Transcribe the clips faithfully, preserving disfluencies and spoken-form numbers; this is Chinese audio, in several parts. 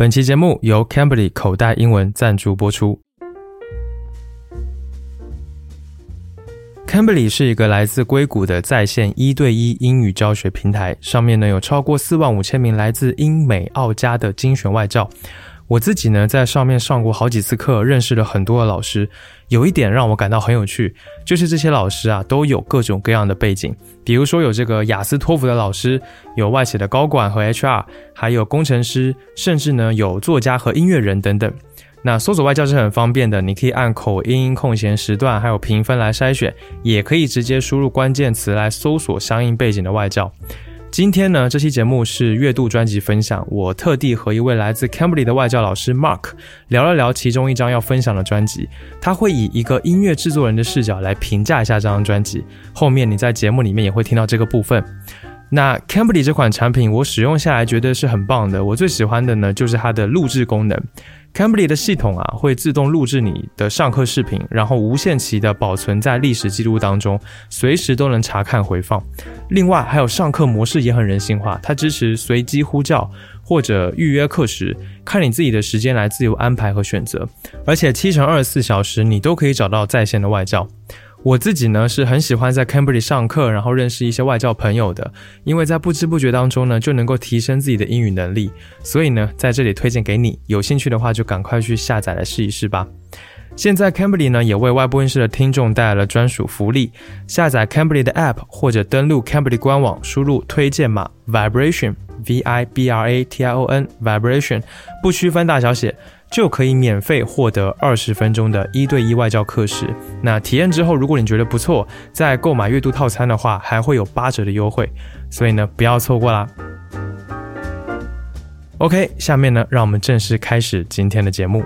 本期节目由 Cambly 口袋英文赞助播出。Cambly 是一个来自硅谷的在线一对一英语教学平台，上面呢有超过四万五千名来自英美澳加的精选外教。我自己呢在上面上过好几次课，认识了很多的老师。有一点让我感到很有趣，就是这些老师啊都有各种各样的背景，比如说有这个雅思托福的老师，有外企的高管和 H R， 还有工程师，甚至呢有作家和音乐人等等。那搜索外教是很方便的，你可以按口音、空闲时段还有评分来筛选，也可以直接输入关键词来搜索相应背景的外教。今天呢，这期节目是月度专辑分享，我特地和一位来自 Cambly 的外教老师 Mark 聊了聊其中一张要分享的专辑，他会以一个音乐制作人的视角来评价一下这张专辑，后面你在节目里面也会听到这个部分。那 Cambly 这款产品我使用下来觉得是很棒的，我最喜欢的呢就是它的录制功能。Cambly 的系统啊会自动录制你的上课视频，然后无限期的保存在历史记录当中，随时都能查看回放。另外还有上课模式也很人性化，它支持随机呼叫或者预约课时，看你自己的时间来自由安排和选择，而且七乘二十四小时你都可以找到在线的外教。我自己呢是很喜欢在 Cambly 上课，然后认识一些外教朋友的，因为在不知不觉当中呢就能够提升自己的英语能力，所以呢在这里推荐给你，有兴趣的话就赶快去下载来试一试吧。现在 Cambly 呢也为外播音室的听众带来了专属福利，下载 Cambly 的 App 或者登录 Cambly 官网，输入推荐码 Vibration V I B R A T I O N Vibration 不区分大小写，就可以免费获得二十分钟的一对一外教课时。那体验之后如果你觉得不错，在购买月度套餐的话还会有八折的优惠，所以呢不要错过啦。 OK， 下面呢让我们正式开始今天的节目。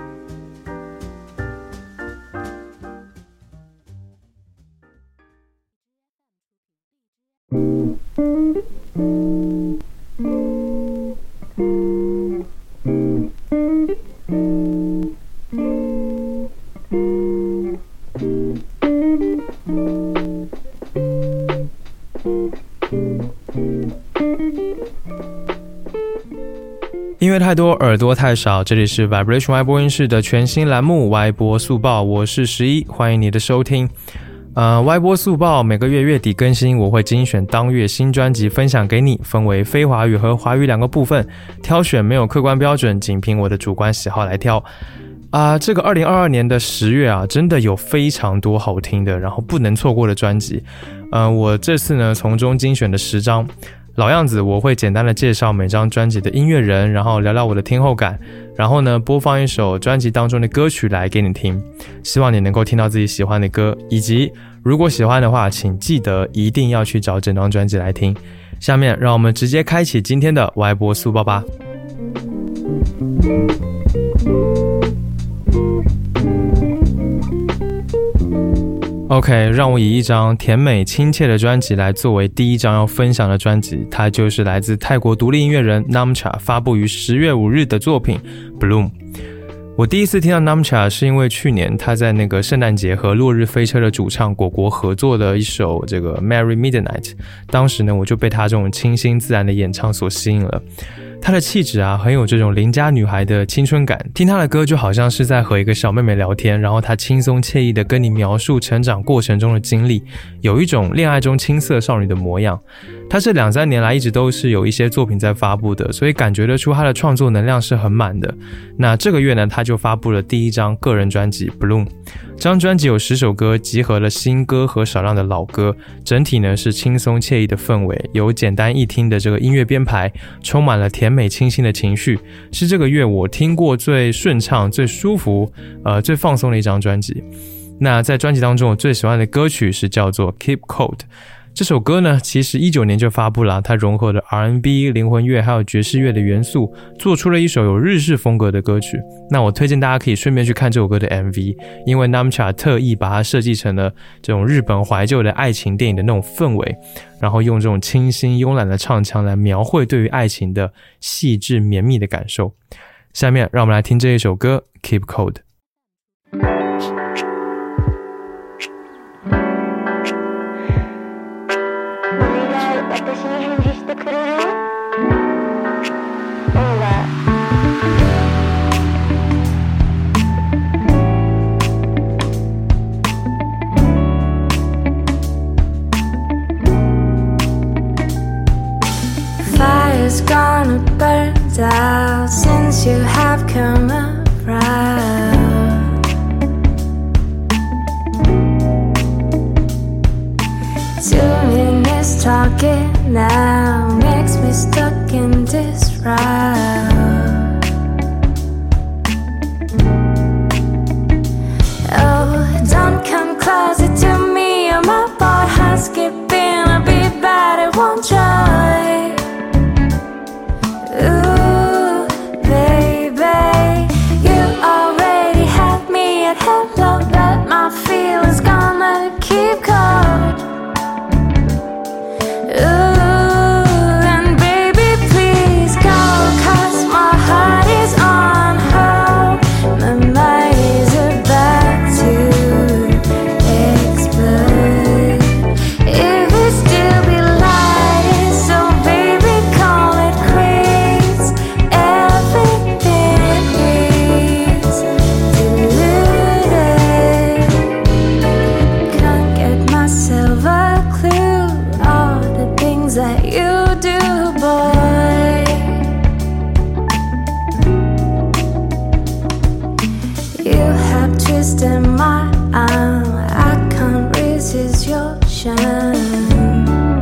音乐太多，耳朵太少，这里是 Vibration 外播音室的全新栏目歪播速报，我是十一，欢迎你的收听。呃，歪播速报每个月月底更新，我会精选当月新专辑分享给你，分为非华语和华语两个部分，挑选没有客观标准，仅凭我的主观喜好来挑。啊、呃，这个二零二二年的十月啊，真的有非常多好听的，然后不能错过的专辑。呃，我这次呢从中精选的十张。老样子，我会简单的介绍每张专辑的音乐人，然后聊聊我的听后感，然后呢播放一首专辑当中的歌曲来给你听，希望你能够听到自己喜欢的歌，以及如果喜欢的话请记得一定要去找整张专辑来听。下面让我们直接开启今天的歪播速报吧。OK， 让我以一张甜美亲切的专辑来作为第一张要分享的专辑，它就是来自泰国独立音乐人 Namcha 发布于十月五日的作品 Bloom。 我第一次听到 Namcha 是因为去年他在那个圣诞节和落日飞车的主唱果果合作的一首这个 Merry Midnight， 当时呢我就被他这种清新自然的演唱所吸引了。她的气质啊很有这种邻家女孩的青春感，听她的歌就好像是在和一个小妹妹聊天，然后她轻松惬意的跟你描述成长过程中的经历，有一种恋爱中青涩少女的模样。她这两三年来一直都是有一些作品在发布的，所以感觉得出她的创作能量是很满的。那这个月呢她就发布了第一张个人专辑 Bloom， 这张专辑有十首歌，集合了新歌和少量的老歌，整体呢是轻松惬意的氛围，有简单易听的这个音乐编排，充满了甜美清新的情绪，是这个月我听过最顺畅最舒服呃最放松的一张专辑。那在专辑当中我最喜欢的歌曲是叫做 Keep Cold，这首歌呢其实一九年就发布了，它融合了 R and B 灵魂乐还有爵士乐的元素，做出了一首有日式风格的歌曲。那我推荐大家可以顺便去看这首歌的 M V， 因为 Namcha 特意把它设计成了这种日本怀旧的爱情电影的那种氛围，然后用这种清新慵懒的唱腔来描绘对于爱情的细致绵密的感受。下面让我们来听这一首歌 Keep Cold。 私に返事してくれる？オーバー while since you have come around. Two minutes talking now makes me stuck in this round. Oh, don't come closer to me, or my boy has skipping. I'll be bad, it won't try. Ooh, baby, you already had me at hello, but my feelings gonna keep cold. Ooh, and baby, please go, cause my heart is on hold. My mind is about to explode. If it still be light, so baby, call it quits. Everything is deluded. Can't get myself a clue. All the things that you do, boy. You have twisted my arm, I can't resist your shine.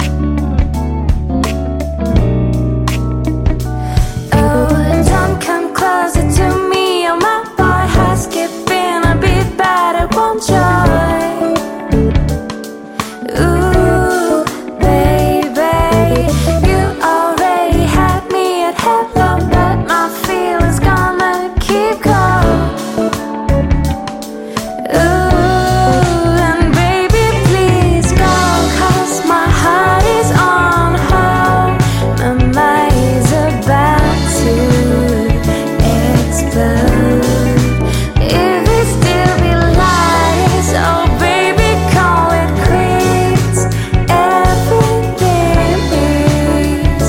Oh, don't come closer to me, or my boy has skipping. I'll be bad, it won't joy. Ooh, baby, you already had me at hello, but my feelings gonna keep cold. Ooh, and baby, please go, cause my heart is on hold. My mind is about to explode. If it still be light, oh baby, call it quits. Everything is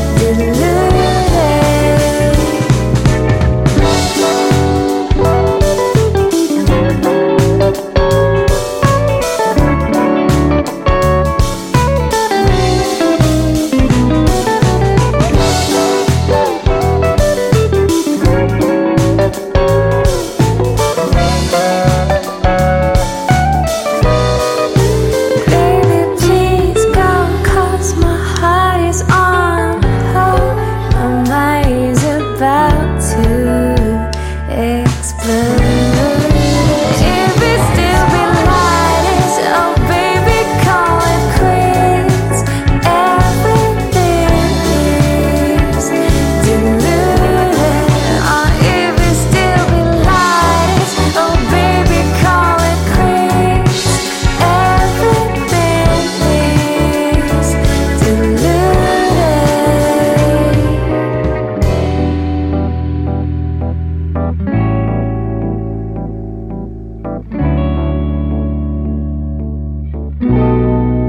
deluded. Baby, please go, cause my heart is on hold. My mind is about to explode. If it still be light, oh baby, call it quits. Everything is deluded. Oh, if it still be light, oh baby, call it quits. Everything is deluded.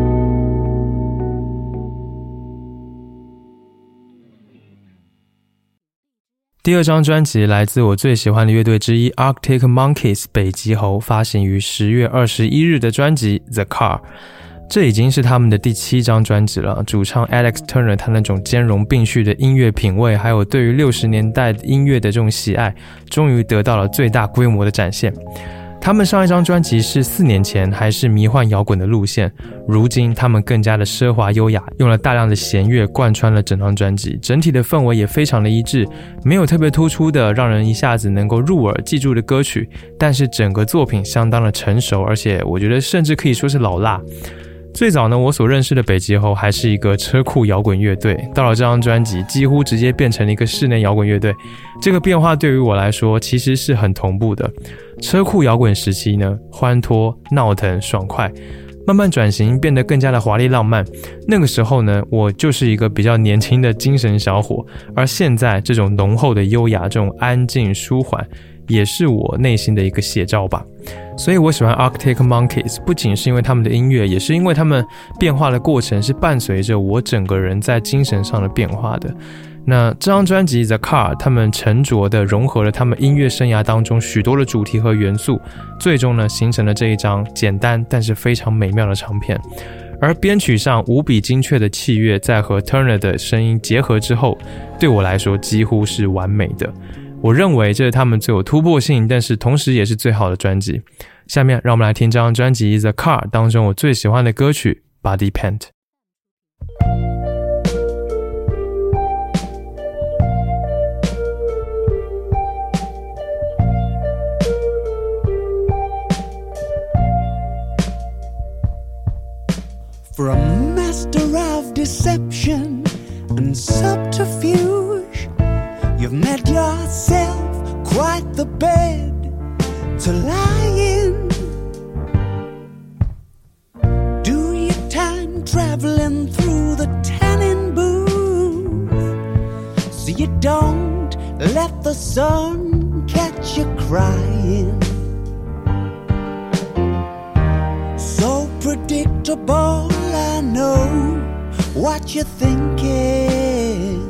第二张专辑来自我最喜欢的乐队之一 Arctic Monkeys 北极猴发行于十月二十一日的专辑 The Car， 这已经是他们的第七张专辑了。主唱 Alex Turner 他那种兼容并蓄的音乐品味，还有对于六十年代音乐的这种喜爱，终于得到了最大规模的展现。他们上一张专辑是四年前还是迷幻摇滚的路线，如今他们更加的奢华优雅，用了大量的弦乐贯穿了整张专辑，整体的氛围也非常的一致，没有特别突出的让人一下子能够入耳记住的歌曲，但是整个作品相当的成熟，而且我觉得甚至可以说是老辣。最早呢，我所认识的北极猴还是一个车库摇滚乐队，到了这张专辑几乎直接变成了一个室内摇滚乐队，这个变化对于我来说其实是很同步的。车库摇滚时期呢，欢脱、闹腾、爽快，慢慢转型变得更加的华丽浪漫。那个时候呢，我就是一个比较年轻的精神小伙，而现在这种浓厚的优雅，这种安静舒缓，也是我内心的一个写照吧。所以我喜欢 Arctic Monkeys， 不仅是因为他们的音乐，也是因为他们变化的过程是伴随着我整个人在精神上的变化的。那这张专辑 The Car， 他们沉着地融合了他们音乐生涯当中许多的主题和元素，最终呢形成了这一张简单但是非常美妙的唱片。 而编曲上无比精确的器乐在和 Turner 的声音结合之后，对我来说几乎是完美的。我认为这是他们最有突破性，但是同时也是最好的专辑。下面让我们来听这张专辑 The Car 当中我最喜欢的歌曲 Body Paint。For a master of deception and subterfuge, you've made yourself quite the bed to lie in. Do your time traveling through the tanning booth, so you don't let the sun catch you crying.So predictable, I know what you're thinking.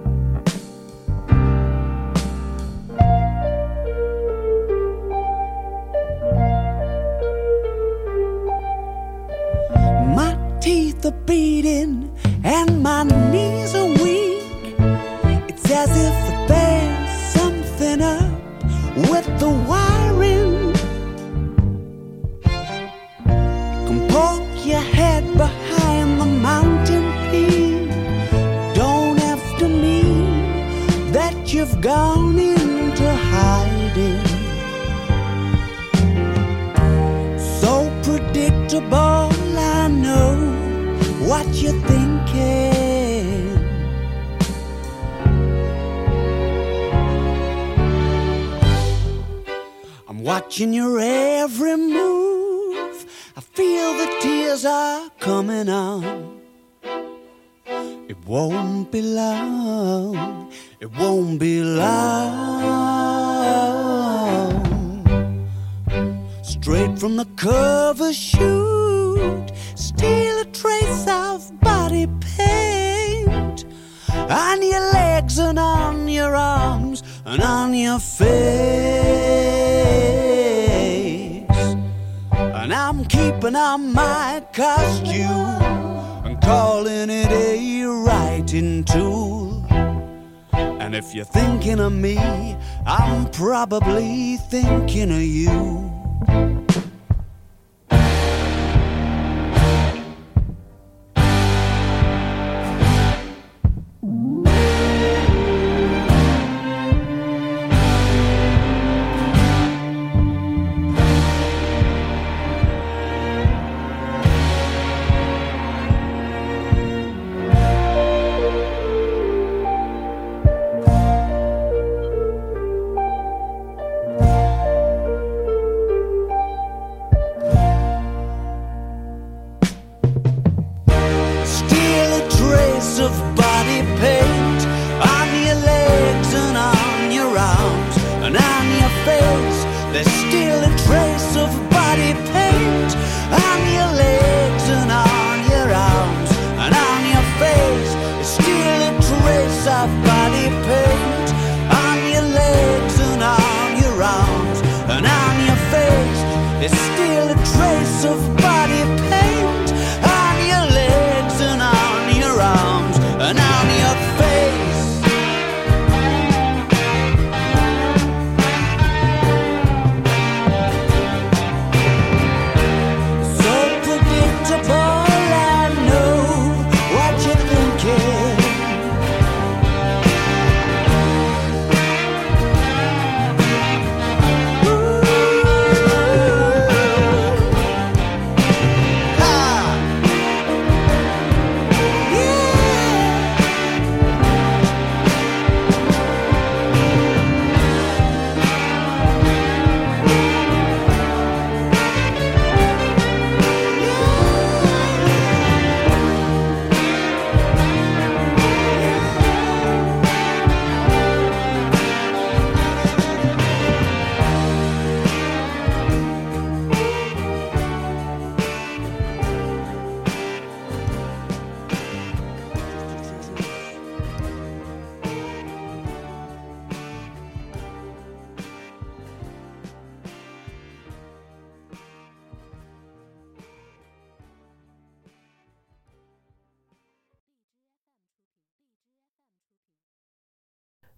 My teeth are beating and my knees are weak. It's as if there's something up with the wiring.Poke your head behind the mountain peak. Don't have to mean that you've gone into hiding. So predictable, I know what you're thinking. I'm watching your every move.I feel the tears are coming on. It won't be long, it won't be long. Straight from the cover shoot, steal a trace of body paint on your legs and on your arms and on your face.And I'm keeping on my costume and calling it a writing tool. And if you're thinking of me, I'm probably thinking of you.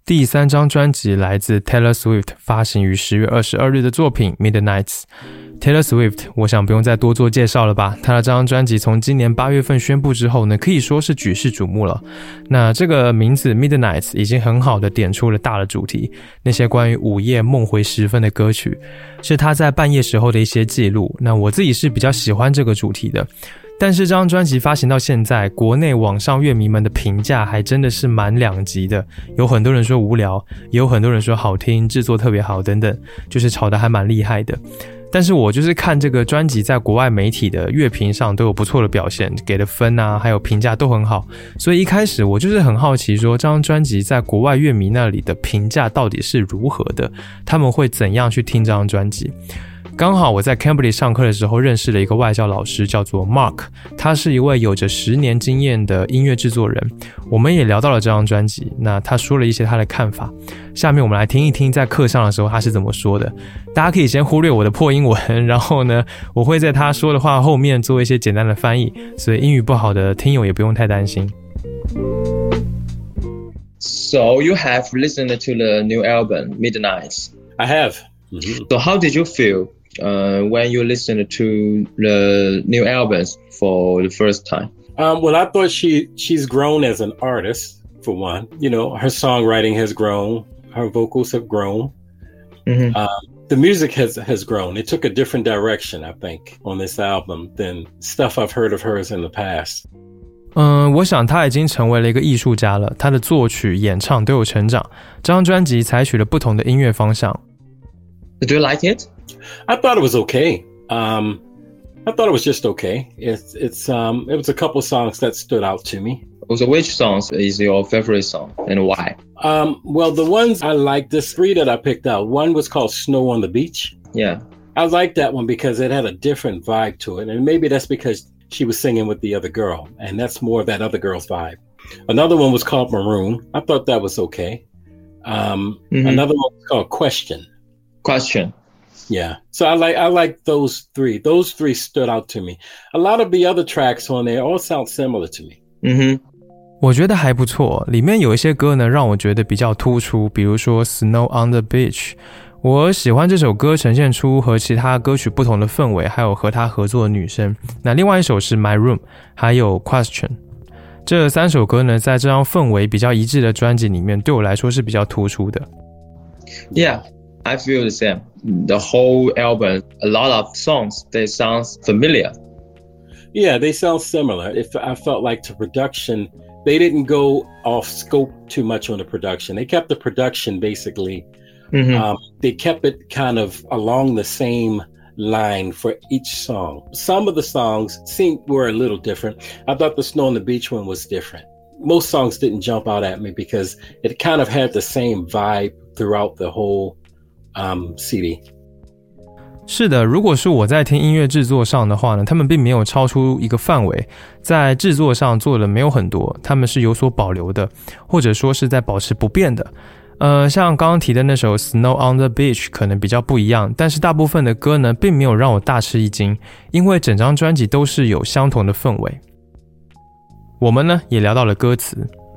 第三张专辑来自 Taylor Swift 发行于十月二十二日的作品 Midnights。Taylor Swift 我想不用再多做介绍了吧，他的这张专辑从今年八月份宣布之后呢，可以说是举世瞩目了。那这个名字 Midnights 已经很好的点出了大的主题，那些关于午夜梦回时分的歌曲，是他在半夜时候的一些记录。那我自己是比较喜欢这个主题的，但是这张专辑发行到现在，国内网上乐迷们的评价还真的是蛮两极的，有很多人说无聊，也有很多人说好听，制作特别好等等，就是吵得还蛮厉害的。但是我就是看这个专辑在国外媒体的乐评上都有不错的表现，给的分啊还有评价都很好，所以一开始我就是很好奇说这张专辑在国外乐迷那里的评价到底是如何的，他们会怎样去听这张专辑。刚好我在 Cambridge 上课的时候认识了一个外教老师，叫做 Mark， 他是一位有着十年经验的音乐制作人，我们也聊到了这张专辑，那他说了一些他的看法，下面我们来听一听在课上的时候他是怎么说的。大家可以先忽略我的破英文，然后呢我会在他说的话后面做一些简单的翻译，所以英语不好的听友也不用太担心。 So you have listened to the new album Midnights? I have. Mm-hmm. So how did you feel?Uh, when you listened to the new albums for the first time? Um, well, I thought she she's grown as an artist, for one. You know, her songwriting has grown, her vocals have grown. Mm-hmm. Um, the music has has grown. It took a different direction, I think, on this album than stuff I've heard of hers in the past. 嗯，我想他已经成为了一个艺术家了，他的作曲、演唱都有成长。这张专辑采取了不同的音乐方向。 Do you like it? I thought it was okay. Um, I thought it was just okay. It's it's um it was a couple songs that stood out to me. So which songs is your favorite song and why? Um, well, the ones I liked, there's three that I picked out. One was called Snow on the Beach. Yeah. I liked that one because it had a different vibe to it. And maybe that's because she was singing with the other girl. And that's more of that other girl's vibe. Another one was called Maroon. I thought that was okay. Um, mm-hmm. Another one was called Question. Question. Yeah. So I like I like those three. Those three stood out to me. A lot of the other tracks on there all sound similar to me. Mm-hmm. 我觉得还不错，里面有一些歌呢让我觉得比较突出，比如说 Snow on the Beach， 我喜欢这首歌呈现出和其他歌曲不同的氛围，还有和他合作的女生。那另外一首是 My Room， 还有 Question， 这三首歌呢在这张氛围比较一致的专辑里面对我来说是比较突出的。 Yeah, I feel the same. The whole album, a lot of songs, they sound familiar. Yeah, they sound similar. If I felt like the production, they didn't go off scope too much on the production. They kept the production basically, mm-hmm. um, they kept it kind of along the same line for each song. Some of the songs seemed were a little different. I thought the Snow on the Beach one was different. Most songs didn't jump out at me because it kind of had the same vibe throughout the whole um, C D. 是的，如果是我在听音乐制作上的话呢，他们并没有超出一个范围，在制作上做的没有很多，他们是有所保留的，或者说是在保持不变的。呃，像刚刚提的那首 Snow on the Beach 可能比较不一样，但是大部分的歌呢，并没有让我大吃一惊，因为整张专辑都是有相同的氛围。我们呢，也聊到了歌词。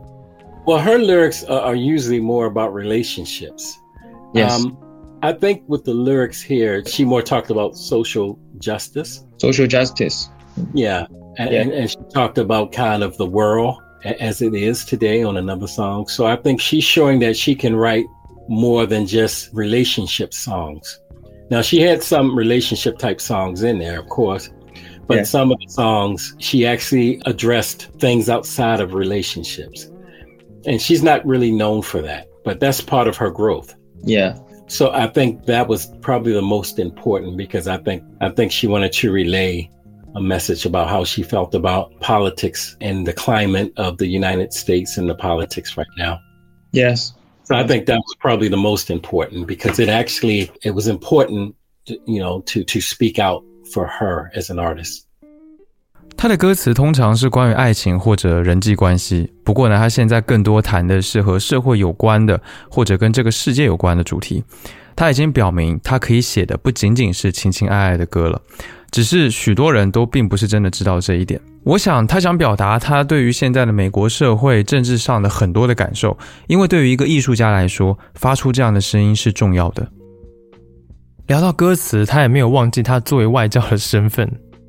Well, her lyrics are usually more about relationships. Yes. Um, I think with the lyrics here, she more talked about social justice. Social justice. Yeah. And, yeah. and, and she talked about kind of the world as it is today on another song. So I think she's showing that she can write more than just relationship songs. Now, she had some relationship type songs in there, of course, but yeah. some of the songs, she actually addressed things outside of relationships. And she's not really known for that, but that's part of her growth. Yeah. So I think that was probably the most important because I think I think she wanted to relay a message about how she felt about politics and the climate of the United States and the politics right now. Yes. So I think that was probably the most important because it actually, it was important, to, you know, to, to speak out for her as an artist. 他的歌词通常是关于爱情或者人际关系，不过呢，他现在更多谈的是和社会有关的，或者跟这个世界有关的主题。他已经表明，他可以写的不仅仅是情情爱爱的歌了。 只是许多人都并不是真的知道这一点。我想他想表达他对于现在的美国社会政治上的很多的感受，因为对于一个艺术家来说，发出这样的声音是重要的。聊到歌词，他也没有忘记他作为外教的身份。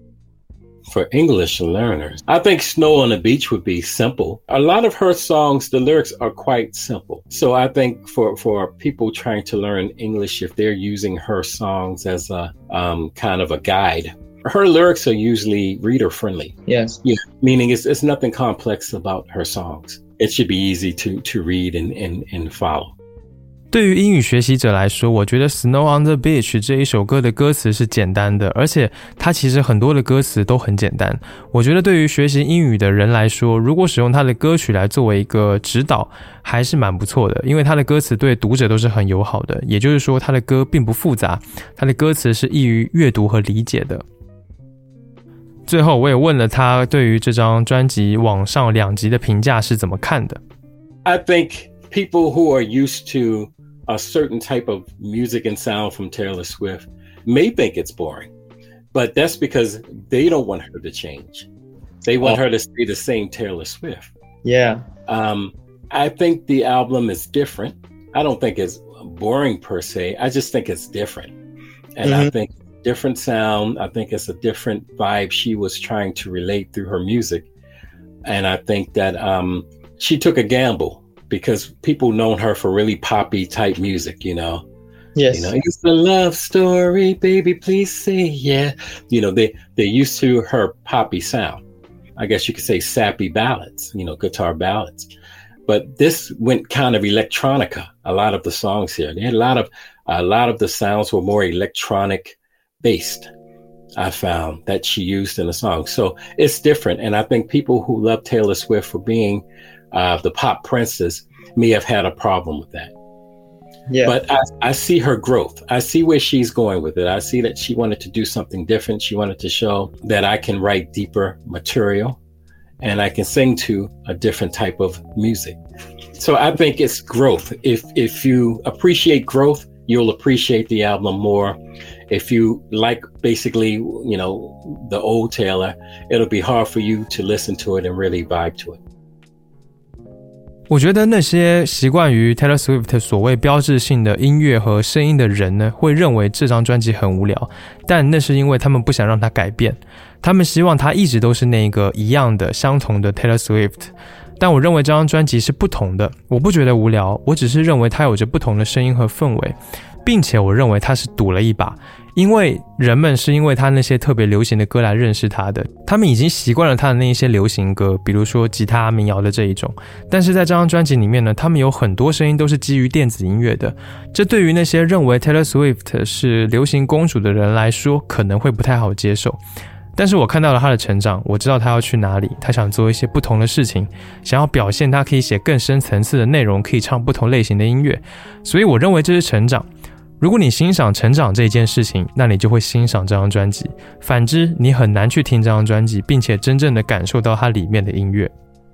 For English learners, I think Snow on the Beach would be simple. A lot of her songs, the lyrics are quite simple. So I think for, for people trying to learn English, if they're using her songs as a um, kind of a guide, her lyrics are usually reader friendly. Yes. Yeah, meaning it's, it's nothing complex about her songs. It should be easy to, to read and, and, and follow. 对于英语学习者来说，我觉得 Snow on the Beach 这一首歌的歌词是简单的，而且它其实很多的歌词都很简单。我觉得对于学习英语的人来说，如果使用它的歌曲来作为一个指导，还是蛮不错的，因为它的歌词对读者都是很友好的，也就是说它的歌并不复杂，它的歌词是易于阅读和理解的。最后我也问了他对于这张专辑往上两集的评价是怎么看的。 I think people who are used to a certain type of music and sound from Taylor Swift may think it's boring, but that's because they don't want her to change. They want oh. her to stay the same Taylor Swift. Yeah. Um, I think the album is different. I don't think it's boring per se. I just think it's different. And mm-hmm. I think different sound. I think it's a different vibe she was trying to relate through her music. And I think that um, she took a gamble, because people known her for really poppy type music, you know. Yes. You know, it's a love story, baby, please say yeah. You know, they, they're used to her poppy sound. I guess you could say sappy ballads, you know, guitar ballads. But this went kind of electronica, a lot of the songs here. They had a lot of, a lot of the sounds were more electronic based, I found, that she used in the song. So it's different. And I think people who love Taylor Swift for being Uh, the pop princess may have had a problem with that. Yeah. But I, I see her growth. I see where she's going with it. I see that she wanted to do something different. She wanted to show that I can write deeper material and I can sing to a different type of music. So I think it's growth. If if you appreciate growth, you'll appreciate the album more. If you like basically, you know, the old Taylor, it'll be hard for you to listen to it and really vibe to it. 我觉得那些习惯于 Taylor Swift 所谓标志性的音乐和声音的人呢，会认为这张专辑很无聊，但那是因为他们不想让它改变，他们希望它一直都是那个一样的相同的 Taylor Swift。但我认为这张专辑是不同的，我不觉得无聊，我只是认为它有着不同的声音和氛围，并且我认为它是赌了一把，因为人们是因为他那些特别流行的歌来认识他的，他们已经习惯了他的那一些流行歌，比如说吉他民谣的这一种，但是在这张专辑里面呢，他们有很多声音都是基于电子音乐的，这对于那些认为 Taylor Swift 是流行公主的人来说可能会不太好接受。但是我看到了他的成长，我知道他要去哪里，他想做一些不同的事情，想要表现他可以写更深层次的内容，可以唱不同类型的音乐，所以我认为这是成长。如果你欣赏成长这件事情，那你就会欣赏这张专辑，反之你很难去听这张专辑并且真正的感受到它里面的音乐。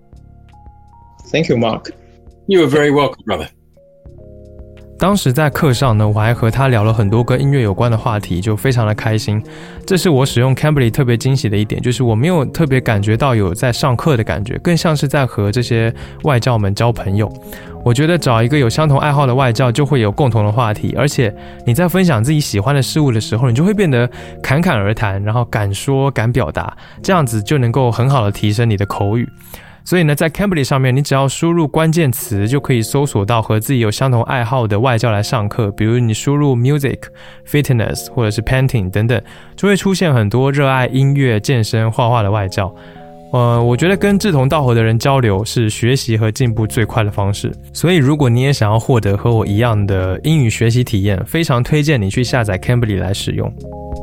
Thank you, Mark. You are very welcome, brother. 当时在课上呢，我还和他聊了很多跟音乐有关的话题，就非常的开心。这是我使用 Cambly 特别惊喜的一点，就是我没有特别感觉到有在上课的感觉，更像是在和这些外教们交朋友。我觉得找一个有相同爱好的外教就会有共同的话题，而且你在分享自己喜欢的事物的时候，你就会变得侃侃而谈，然后敢说敢表达，这样子就能够很好的提升你的口语。所以呢，在 Cambly 上面，你只要输入关键词，就可以搜索到和自己有相同爱好的外教来上课。比如你输入 music、fitness 或者是 painting 等等，就会出现很多热爱音乐、健身、画画的外教。呃，我觉得跟志同道合的人交流是学习和进步最快的方式。所以如果你也想要获得和我一样的英语学习体验，非常推荐你去下载 Cambly 来使用。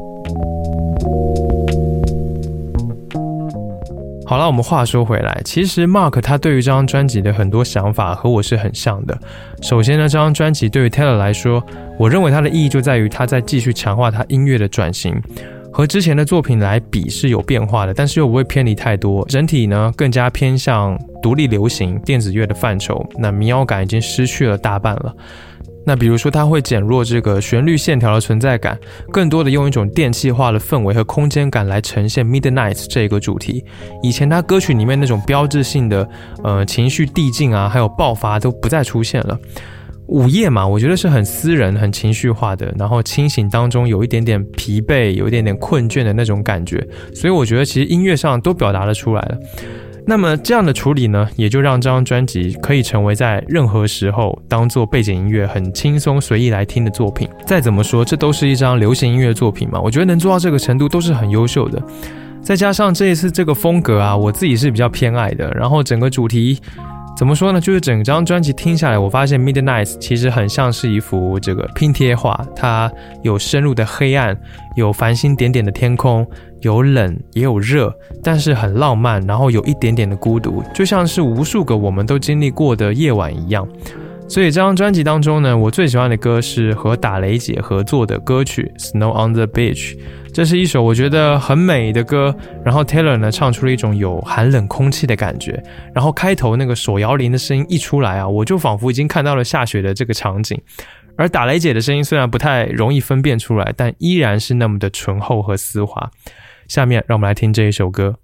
好了，我们话说回来，其实 Mark 他对于这张专辑的很多想法和我是很像的。首先呢，这张专辑对于 Taylor 来说，我认为它的意义就在于他在继续强化他音乐的转型，和之前的作品来比是有变化的，但是又不会偏离太多，整体呢更加偏向独立流行电子乐的范畴，那民谣感已经失去了大半了。 那比如说它会减弱这个旋律线条的存在感，更多的用一种电气化的氛围和空间感来呈现 Midnight 这个主题。以前它歌曲里面那种标志性的呃情绪递进啊，还有爆发都不再出现了。午夜嘛，我觉得是很私人很情绪化的，然后清醒当中有一点点疲惫，有一点点困倦的那种感觉，所以我觉得其实音乐上都表达了出来了。那么这样的处理呢，也就让这张专辑可以成为在任何时候当做背景音乐很轻松随意来听的作品。再怎么说这都是一张流行音乐作品嘛，我觉得能做到这个程度都是很优秀的。再加上这一次这个风格啊，我自己是比较偏爱的，然后整个主题怎么说呢，就是整张专辑听下来，我发现 Midnight 其实很像是一幅这个拼贴画，它有深入的黑暗，有繁星点点的天空，有冷也有热，但是很浪漫，然后有一点点的孤独，就像是无数个我们都经历过的夜晚一样。所以这张专辑当中呢，我最喜欢的歌是和打雷姐合作的歌曲 Snow on the Beach， 这是一首我觉得很美的歌，然后 Taylor 呢唱出了一种有寒冷空气的感觉，然后开头那个手摇铃的声音一出来啊，我就仿佛已经看到了下雪的这个场景。而打雷姐的声音虽然不太容易分辨出来，但依然是那么的醇厚和丝滑。下面让我们来听这一首歌。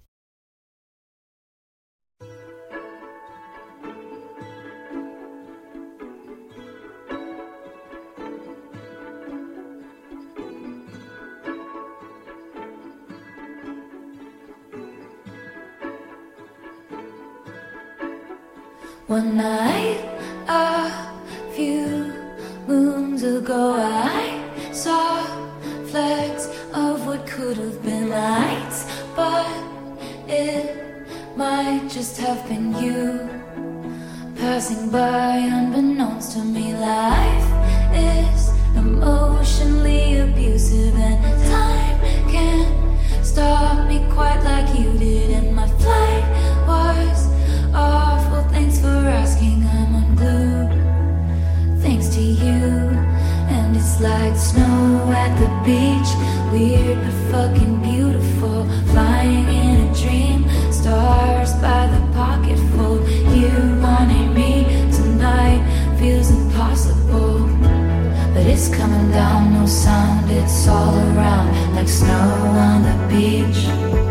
One night, a few moons ago, I saw flecks of what could have been lights, but it might just have been you passing by unbeknownst to me. Life is emotionally abusive, and time can't stop me quite like you did, and my flight was awful. Thanks for asking, I'm unglued thanks to you. And it's like snow at the beach, weird but fucking beautiful, flying in a dream, stars by the pocketful. You wanting me tonight feels impossible, but it's coming down, no sound, it's all around, like snow on the beach,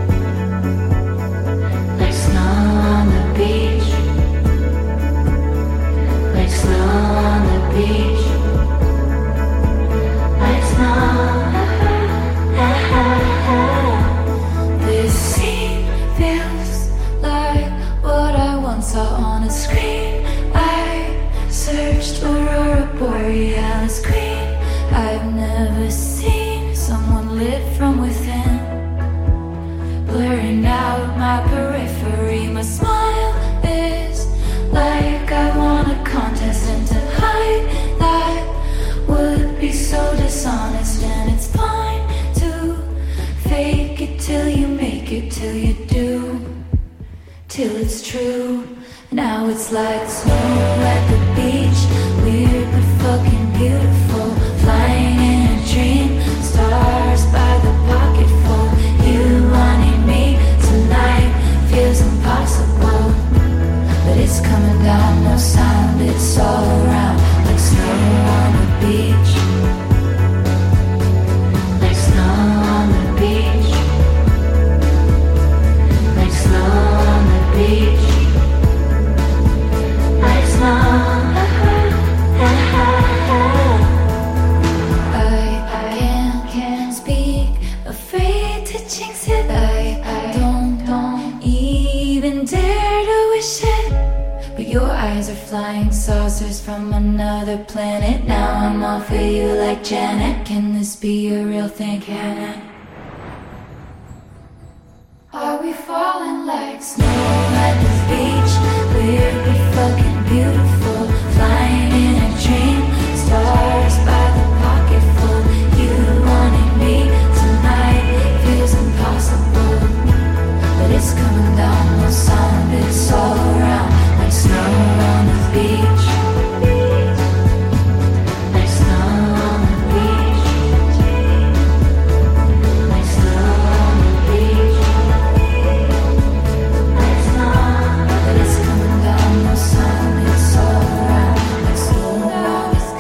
like snow on the beach, like snow on the beach, like snow. This scene feels like what I once saw on a screen. I searched Aurora Borealis green. I've never seen someone lit from within, blurring out my periphery. My smile is like I won a contest, and to hide that would be so dishonest. And it's fine to fake it till you make it, till you do, till it's true. Now it's like snow at the beach, weird but fucking beautiful, flying in a dream, stars by the pocketful. You wanting me tonight feels impossible, but it's coming down, no sound, it's all around, like snow on the beach, like snow on the beach, like snow on the beach, like snow. I can't, can't speak, afraid to jinx it. I, I don't, don't even dare to wish it, but your eyes are flying saucers from another planet. Now I'm all for you like Janet. Can this be a real thing? Can it? Are we falling like snow at the beach? Weird but fucking beautiful, flying in a dream, stars by the pocketful. You wanting me tonight feels impossible, but it's coming down, no sound, it's all around, like snow on the beach, like snow on the beach, like snow on the beach, like snow. But it's coming down, no sound, it's all around, like snow on the beach.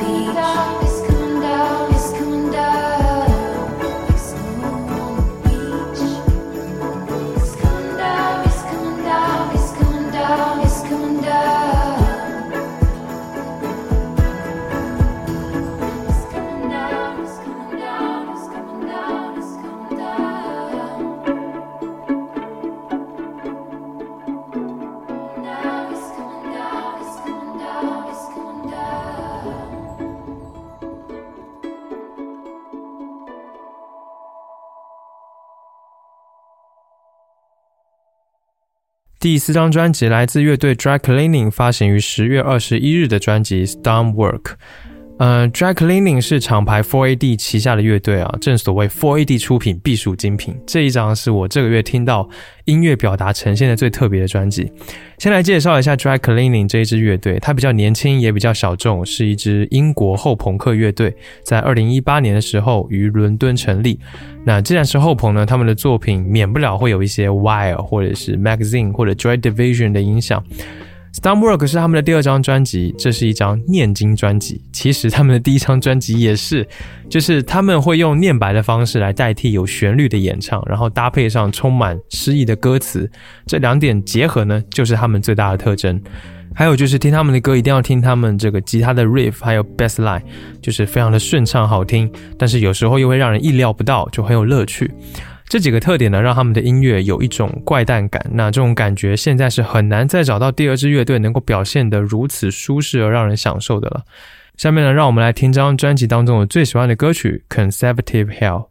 第四张专辑来自乐队 Dry Cleaning 发行于十月二十一日的专辑 Stonework。呃 Dry Cleaning 是厂牌 four A D 旗下的乐队啊，正所谓 four A D 出品必属精品。这一张是我这个月听到音乐表达呈现的最特别的专辑。先来介绍一下 Dry Cleaning 这一支乐队，它比较年轻也比较小众，是一支英国后朋克乐队，在二零一八年的时候于伦敦成立。那既然是后朋呢，他们的作品免不了会有一些 Wire 或者是 Magazine 或者 Joy Division 的影响。Stonework 是他们的第二张专辑，这是一张念经专辑。其实他们的第一张专辑也是，就是他们会用念白的方式来代替有旋律的演唱，然后搭配上充满诗意的歌词，这两点结合呢，就是他们最大的特征。还有就是听他们的歌一定要听他们这个吉他的 riff 还有 bass line， 就是非常的顺畅好听，但是有时候又会让人意料不到，就很有乐趣。这几个特点呢，让他们的音乐有一种怪诞感，那这种感觉现在是很难再找到第二支乐队能够表现得如此舒适而让人享受的了。下面呢，让我们来听这张专辑当中我最喜欢的歌曲 Conservative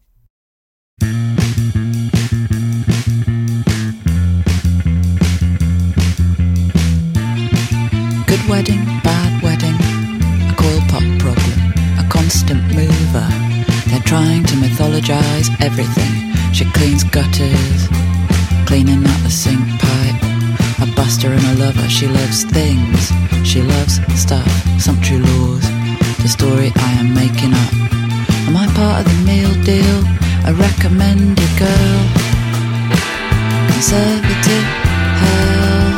Hell。Good wedding, bad wedding, a coil pop problem, a constant mover. They're trying to mythologize everything.She cleans gutters, cleaning out the sink pipe. A buster and a lover, she loves things. She loves stuff, some true laws. The story I am making up. Am I part of the meal deal? A recommended girl. Conservative hell.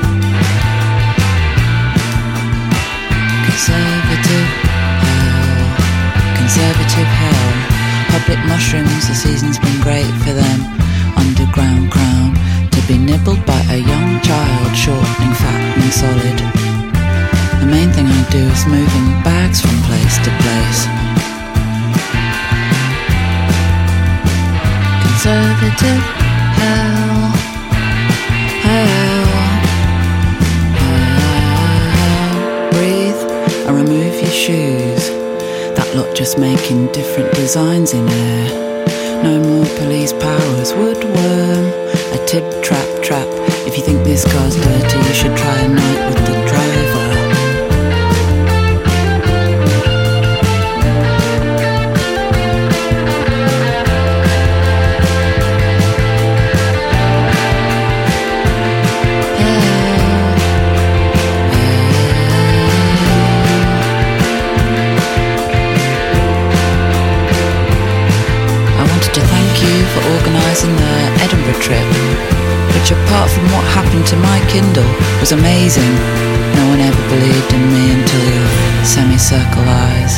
Conservative hell. Conservative hell.Public mushrooms, the season's been great for them. Underground crown, to be nibbled by a young child, shortening, fattening solid. The main thing I do is moving bags from place to place. Conservative hell, hell, hell. Breathe and remove your shoes.That lot just making different designs in air. No more police powers, woodworm, a tip trap trap. If you think this car's dirty, you should try a night with the driver.In the Edinburgh trip, which apart from what happened to my Kindle was amazing. No one ever believed in me until your semicircle eyes.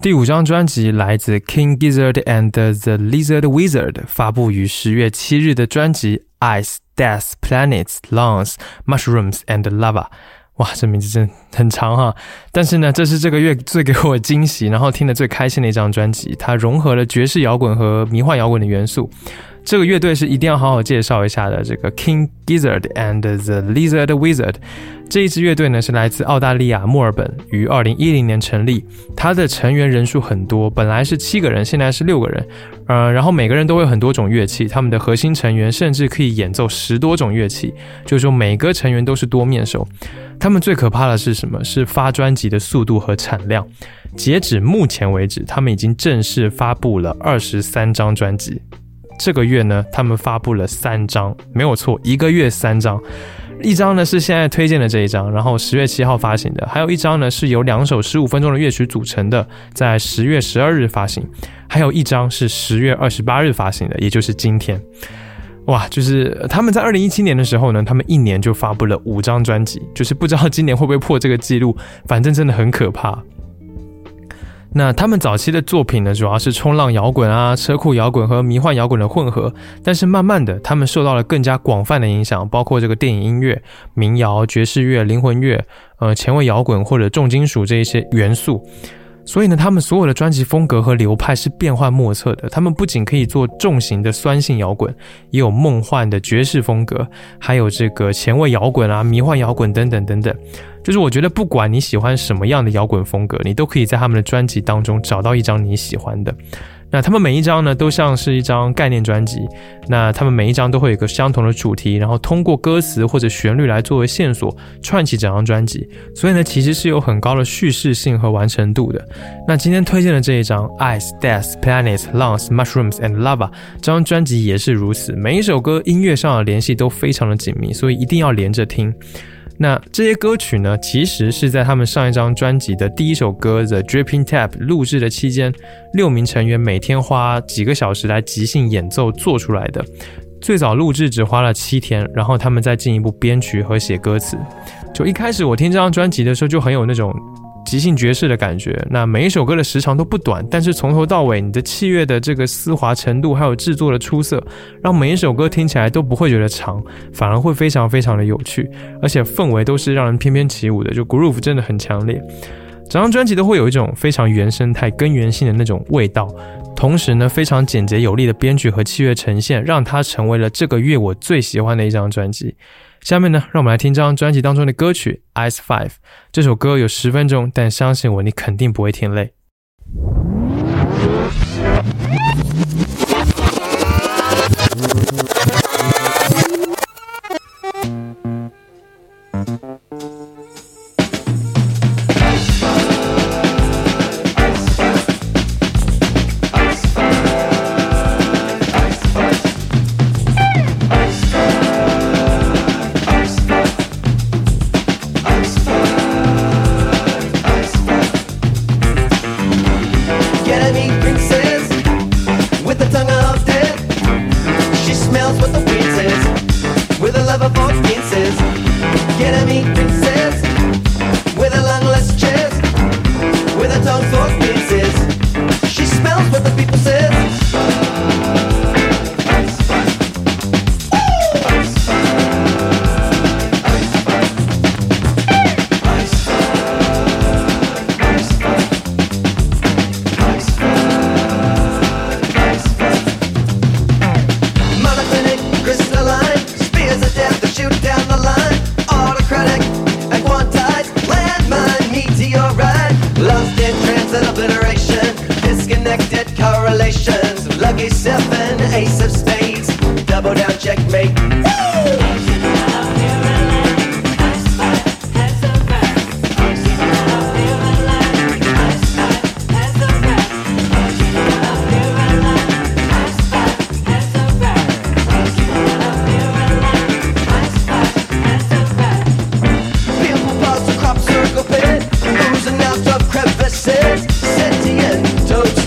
第五张专辑来自 King Gizzard and the Lizard Wizard， 发布于十月七日的专辑 Ice, Death, Planets, Lungs, Mushrooms and Lava。哇，这名字真的很长哈，但是呢，这是这个月最给我惊喜，然后听得最开心的一张专辑。它融合了爵士摇滚和迷幻摇滚的元素。这个乐队是一定要好好介绍一下的，这个 King Gizzard and the Lizard Wizard。这一支乐队呢是来自澳大利亚墨尔本，于二零一零年成立。它的成员人数很多，本来是七个人，现在是六个人。呃，然后每个人都会有很多种乐器，他们的核心成员甚至可以演奏十多种乐器，就是说每个成员都是多面手。他们最可怕的是什么？是发专辑的速度和产量。截止目前为止，他们已经正式发布了二十三张专辑。这个月呢，他们发布了三张，没有错，一个月三张。一张呢是现在推荐的这一张，然后十月七号发行的，还有一张呢是由两首十五分钟的乐曲组成的，在十月十二日发行，还有一张是十月二十八日发行的，也就是今天。哇，就是他们在二零一七年的时候呢，他们一年就发布了五张专辑，就是不知道今年会不会破这个记录，反正真的很可怕。那他们早期的作品呢，主要是冲浪摇滚啊、车库摇滚和迷幻摇滚的混合，但是慢慢的，他们受到了更加广泛的影响，包括这个电影音乐、民谣、爵士乐、灵魂乐、呃前卫摇滚或者重金属这一些元素。所以呢，他们所有的专辑风格和流派是变幻莫测的。他们不仅可以做重型的酸性摇滚，也有梦幻的爵士风格，还有这个前卫摇滚啊、迷幻摇滚等等等等。就是我觉得不管你喜欢什么样的摇滚风格，你都可以在他们的专辑当中找到一张你喜欢的。那他们每一张呢，都像是一张概念专辑。那他们每一张都会有一个相同的主题，然后通过歌词或者旋律来作为线索，串起整张专辑。所以呢，其实是有很高的叙事性和完成度的。那今天推荐的这一张 Ice, Death, Planets, Lungs, Mushrooms and Lava 这张专辑也是如此，每一首歌音乐上的联系都非常的紧密，所以一定要连着听。那这些歌曲呢，其实是在他们上一张专辑的第一首歌 The Dripping Tap 录制的期间，六名成员每天花几个小时来即兴演奏做出来的。最早录制只花了七天，然后他们再进一步编曲和写歌词。就一开始我听这张专辑的时候，就很有那种即兴爵士的感觉。那每一首歌的时长都不短，但是从头到尾你的器乐的这个丝滑程度还有制作的出色，让每一首歌听起来都不会觉得长，反而会非常非常的有趣，而且氛围都是让人翩翩起舞的，就 groove 真的很强烈。整张专辑都会有一种非常原生态根源性的那种味道，同时呢非常简洁有力的编曲和器乐呈现，让它成为了这个月我最喜欢的一张专辑。下面呢，让我们来听这张专辑当中的歌曲 Ice Five。 这首歌有十分钟，但相信我，你肯定不会听累。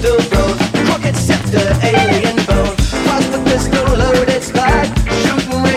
Alien bone, cross the pistol, loaded slide, shooting.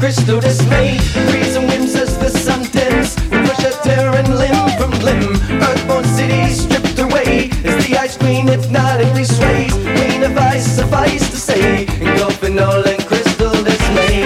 crystal dismay. Breeze and whims as the sun dims, the pressure tearing limb from limb. Earthborn cities stripped away as the ice queen hypnotically sways. Queen of ice, suffice to say, engulfing all in crystal dismay.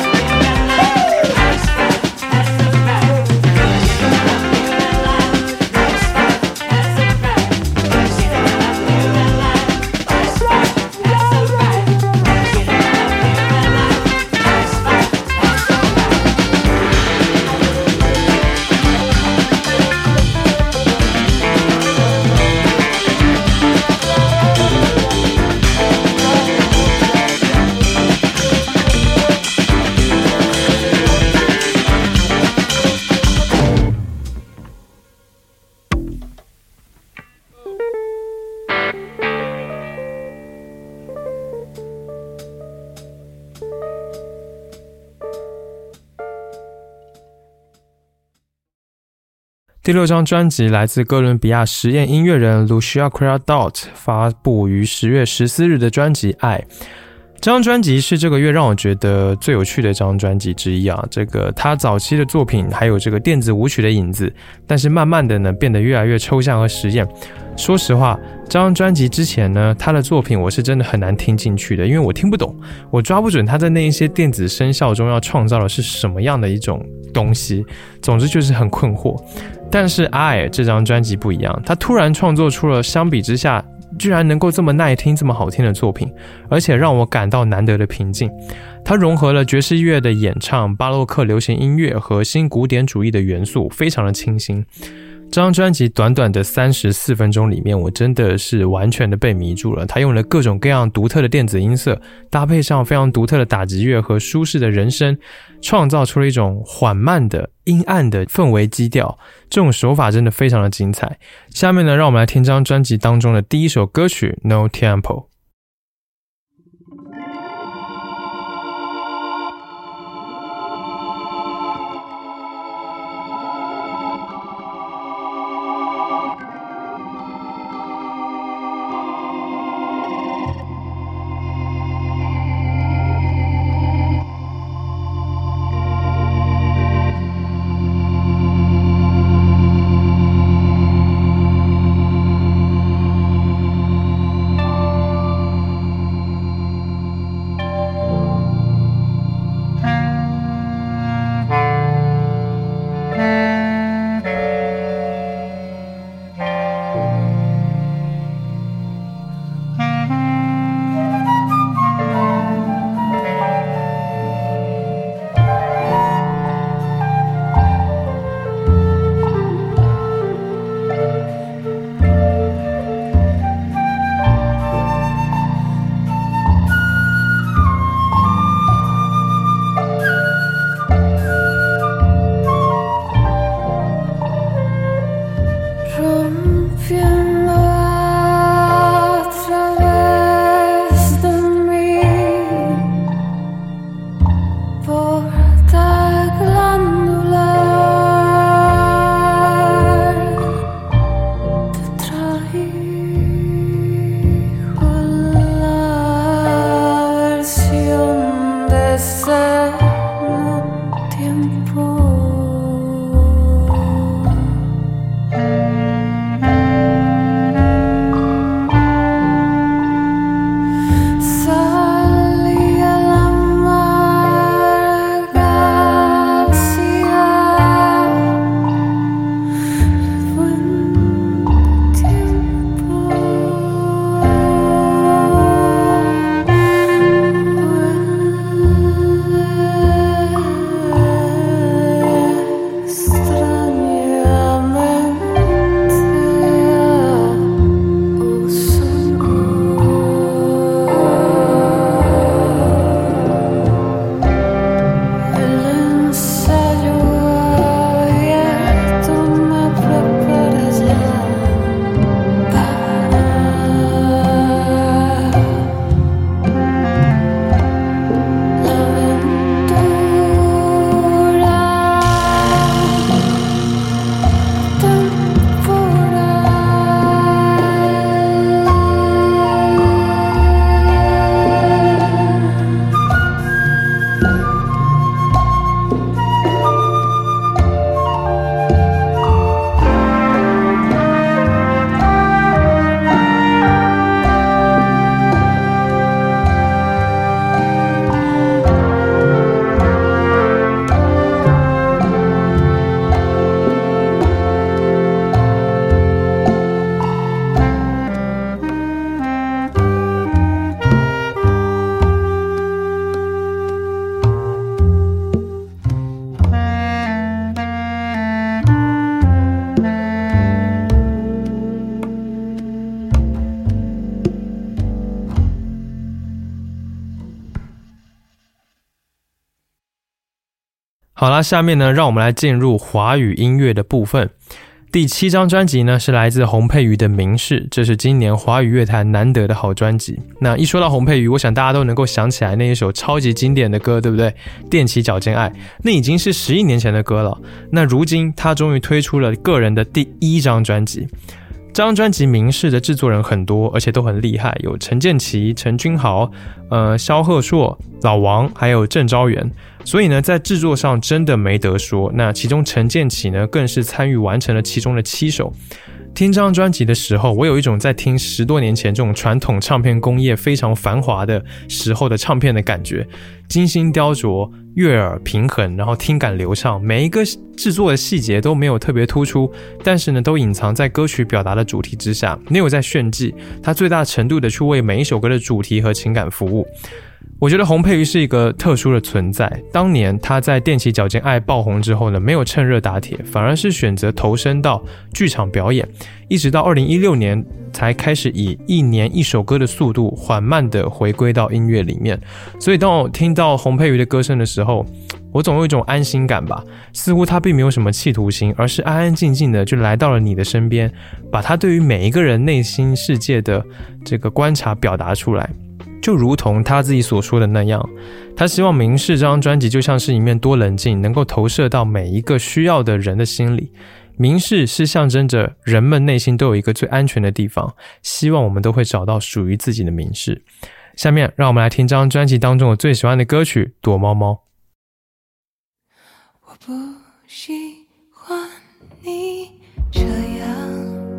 第六张专辑来自哥伦比亚实验音乐人 Lucia Criadot 发布于十月十四日的专辑《爱》。这张专辑是这个月让我觉得最有趣的一张专辑之一啊！这个他早期的作品还有这个电子舞曲的影子，但是慢慢的呢变得越来越抽象和实验。说实话，这张专辑之前呢，他的作品我是真的很难听进去的，因为我听不懂，我抓不准他在那一些电子声效中要创造的是什么样的一种东西。总之就是很困惑。但是《爱》这张专辑不一样，他突然创作出了相比之下居然能够这么耐听这么好听的作品，而且让我感到难得的平静。它融合了爵士乐的演唱、巴洛克流行音乐和新古典主义的元素，非常的清新。这张专辑短短的三十四分钟里面，我真的是完全的被迷住了。它用了各种各样独特的电子音色，搭配上非常独特的打击乐和舒适的人声，创造出了一种缓慢的阴暗的氛围基调。这种手法真的非常的精彩。下面呢，让我们来听这张专辑当中的第一首歌曲 No Tempo。 好啦，下面呢，让我们来进入华语音乐的部分。第七张专辑呢是来自洪佩瑜的《明示》，这是今年华语乐坛难得的好专辑。那一说到洪佩瑜，我想大家都能够想起来那一首超级经典的歌，对不对？踮起脚尖爱，那已经是十一年前的歌了。那如今他终于推出了个人的第一张专辑。这张专辑《明示》的制作人很多，而且都很厉害，有陈建骐、陈君豪、呃萧鹤硕、老王，还有郑昭元。所以呢，在制作上真的没得说。那其中陈建骐呢，更是参与完成了其中的七首。听这张专辑的时候，我有一种在听十多年前这种传统唱片工业非常繁华的时候的唱片的感觉，精心雕琢，悦耳平衡，然后听感流畅，每一个制作的细节都没有特别突出，但是呢，都隐藏在歌曲表达的主题之下，没有在炫技，它最大程度的去为每一首歌的主题和情感服务。我觉得洪佩瑜是一个特殊的存在。当年他在踮起脚尖爱爆红之后呢，没有趁热打铁，反而是选择投身到剧场表演，一直到二零一六年才开始以一年一首歌的速度缓慢的回归到音乐里面。所以当我听到洪佩瑜的歌声的时候，我总有一种安心感吧，似乎他并没有什么企图心，而是安安静静的就来到了你的身边，把他对于每一个人内心世界的这个观察表达出来。就如同他自己所说的那样，他希望《明示》这张专辑就像是一面多棱镜，能够投射到每一个需要的人的心里。明示是象征着人们内心都有一个最安全的地方，希望我们都会找到属于自己的明示。下面让我们来听这张专辑当中我最喜欢的歌曲《躲猫猫》。 我不喜欢你这样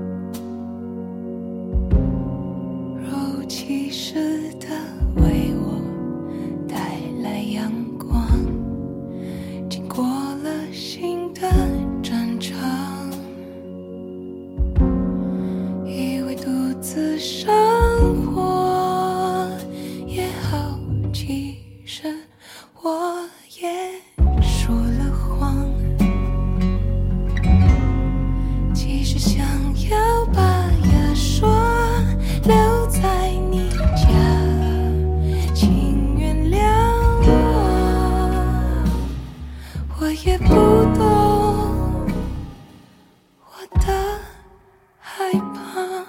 若无其事的为我带来阳光，经过了新的战场，以为独自生活也好，其实我也说了谎，其实想要把牙刷留在你家，请原谅我，我也不懂我的害怕，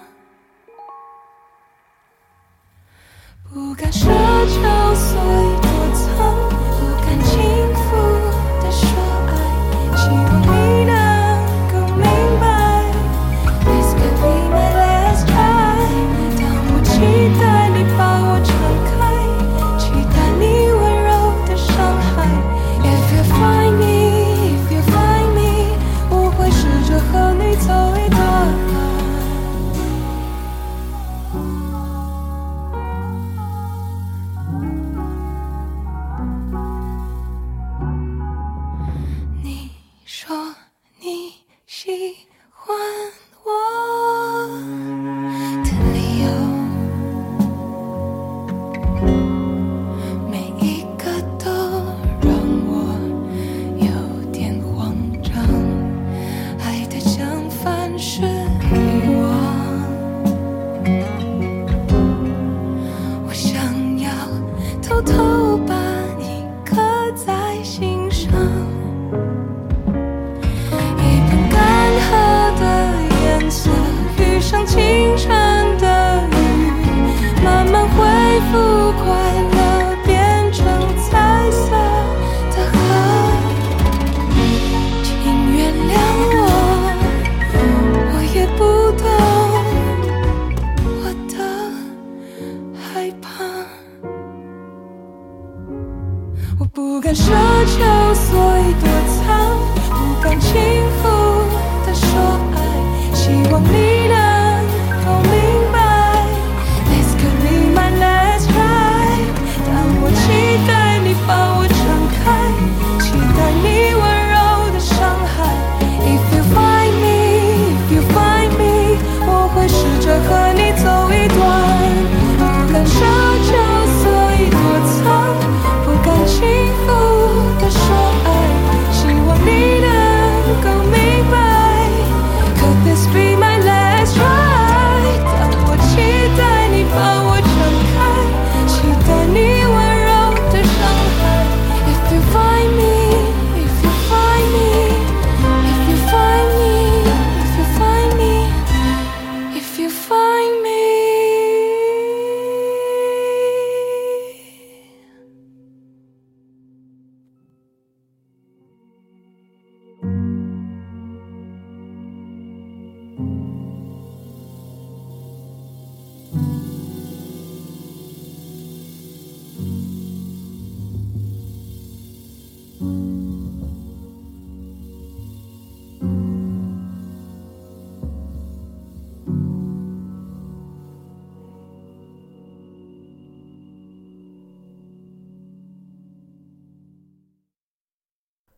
不敢奢求，所以躲藏，不敢轻浮地说爱，希望你能够明白 This could be my last try。 当我期待你把我敞开，期待你温柔的伤害。 If you find me, if you find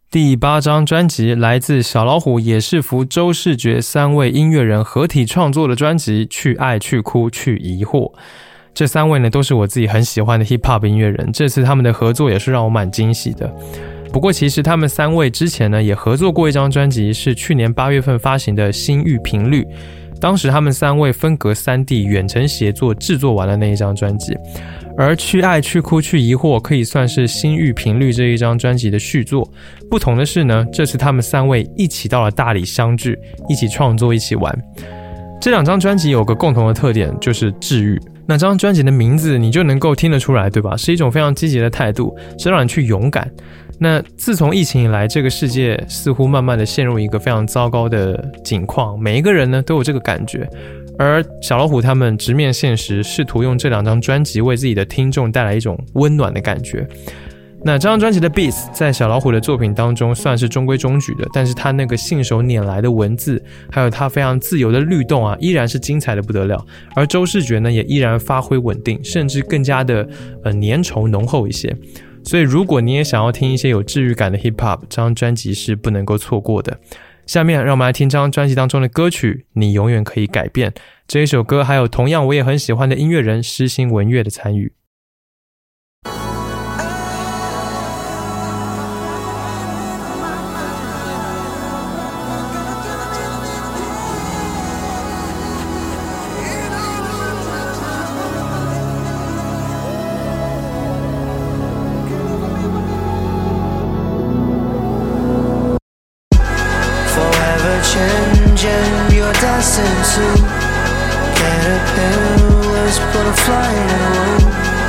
第八张专辑来自小老虎、野士福、周世觉三位音乐人合体创作的专辑《去爱去哭去疑惑》。这三位呢都是我自己很喜欢的 hip hop 音乐人，这次他们的合作也是让我蛮惊喜的。不过其实他们三位之前呢也合作过一张专辑，是去年八月份发行的《心域频率》，当时他们三位分隔三地远程协作制作完了那一张专辑。而去爱去哭去疑惑可以算是心域频率这一张专辑的续作，不同的是呢，这次他们三位一起到了大理相聚，一起创作，一起玩。这两张专辑有个共同的特点，就是治愈。那张专辑的名字你就能够听得出来，对吧？是一种非常积极的态度，是让你去勇敢。那自从疫情以来，这个世界似乎慢慢的陷入一个非常糟糕的境况，每一个人呢都有这个感觉。而小老虎他们直面现实，试图用这两张专辑为自己的听众带来一种温暖的感觉。那这张专辑的 beats 在小老虎的作品当中算是中规中矩的，但是他那个信手拈来的文字，还有他非常自由的律动啊，依然是精彩的不得了。而周世觉呢，也依然发挥稳定，甚至更加的呃粘稠浓厚一些。所以如果你也想要听一些有治愈感的 hip hop， 这张专辑是不能够错过的。下面让我们来听这张专辑当中的歌曲《你永远可以改变》。这一首歌还有同样我也很喜欢的音乐人诗心文乐的参与。 Changing your dancing to caterpillars, butterfly in a room.